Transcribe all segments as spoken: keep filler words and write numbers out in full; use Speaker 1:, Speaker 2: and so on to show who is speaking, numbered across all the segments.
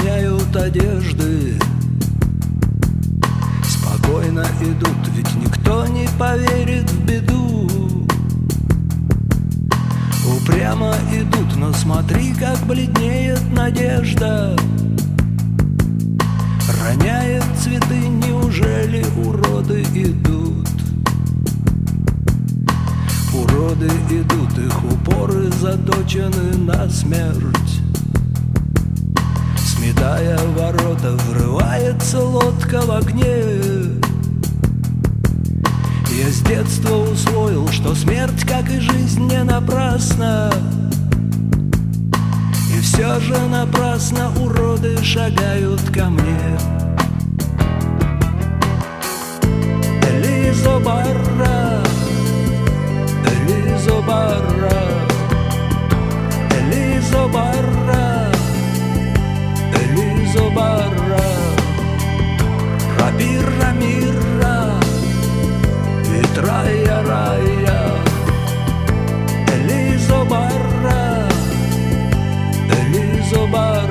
Speaker 1: меняют одежды, спокойно идут, ведь никто не поверит в беду. Упрямо идут, но смотри, как бледнеет надежда. Роняет цветы, неужели уроды идут? Уроды идут, их упоры заточены на смерть. Сметая ворота, врывается лодка в огне. Я с детства усвоил, что смерть, как и жизнь, не напрасна. И все же напрасно уроды шагают ко мне. Элизо Барра, Элизо Барра, Элизо Барра, Элизо Барра, Рабира Мира, Рая Рая, Элизо Барра, Элизо Барра.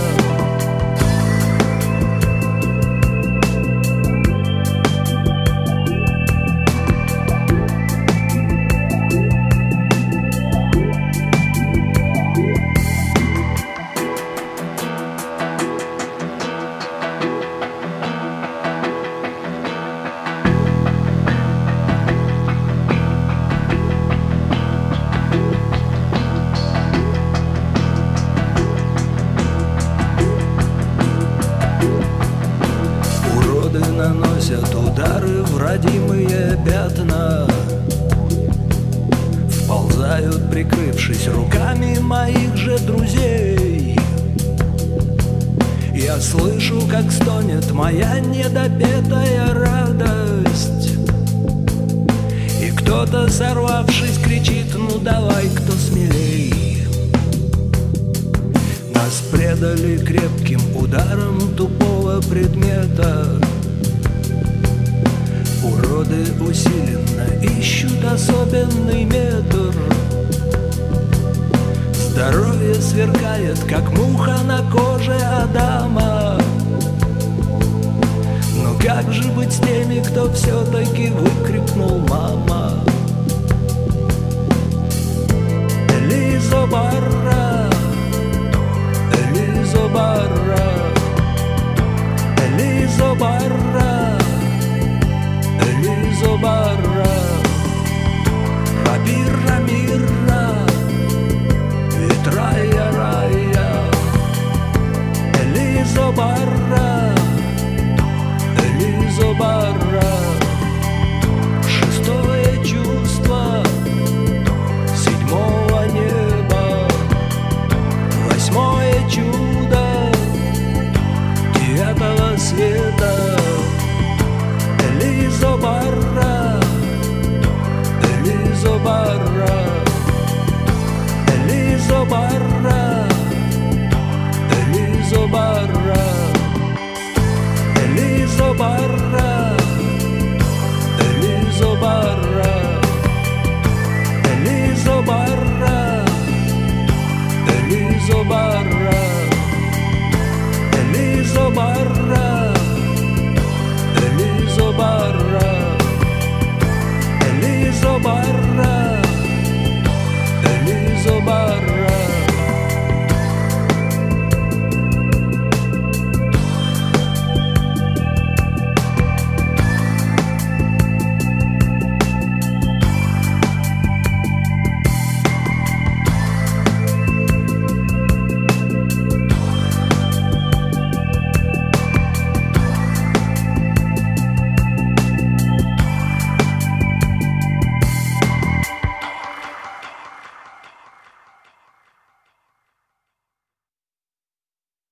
Speaker 1: Наносят удары в родимые пятна, вползают, прикрывшись руками моих же друзей. Я слышу, как стонет моя недопетая радость, и кто-то, сорвавшись, кричит: ну давай, кто смелей. Нас предали крепким ударом тупого предмета. Уроды усиленно ищут особенный метр. Здоровье сверкает, как муха на коже Адама. Но как же быть с теми, кто все-таки выкрикнул «мама»? Элизо Барра, Элизо Барра, Элизо Барра, Элизо Барра, Рабира Мира, Рая Рая, Элизо Барра.